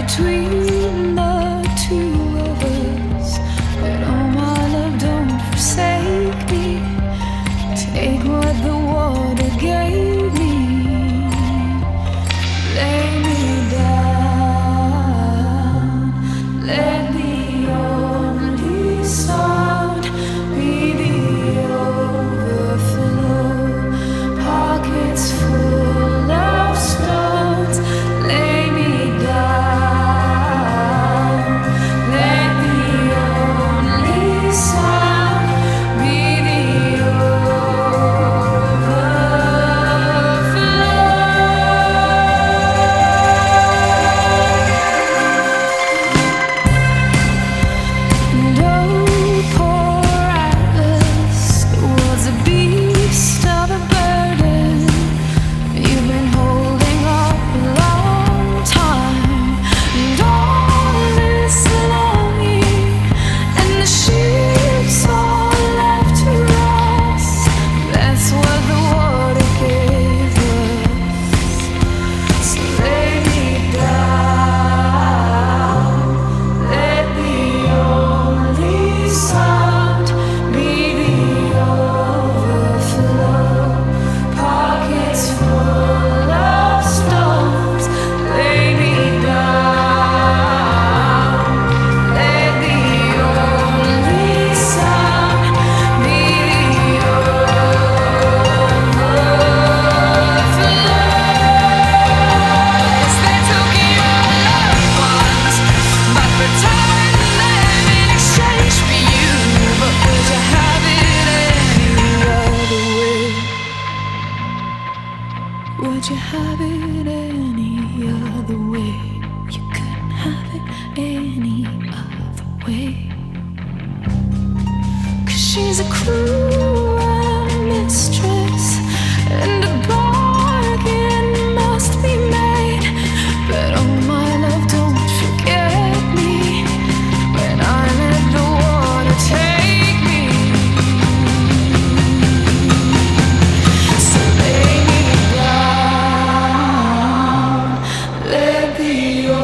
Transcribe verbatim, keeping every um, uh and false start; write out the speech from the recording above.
between the two of us. But oh my love, don't forsake me. Take what the water gave me. Lay me down. Let the only sound be the overflow. Pockets full of stones. Lay me down. Let the only sound be the And oh, poor Atlas, the world's a beast of a burden. You've been holding up a long time, and all this longing, and the ships all left to rust. That's what the water gave us. So lay me down. Let the only sound be the overflow. Pockets full of stones. Lay me down. Let the only sound be the overflow. Yes, they took your loved ones, but returned them in exchange for you. But would you have it any other way? Would you have it any other way? You couldn't have it any other way. 'Cause she's a cruel mistress, and a bargain must be made. But oh my love, don't forget me when I let the water take me. So lay me down, let the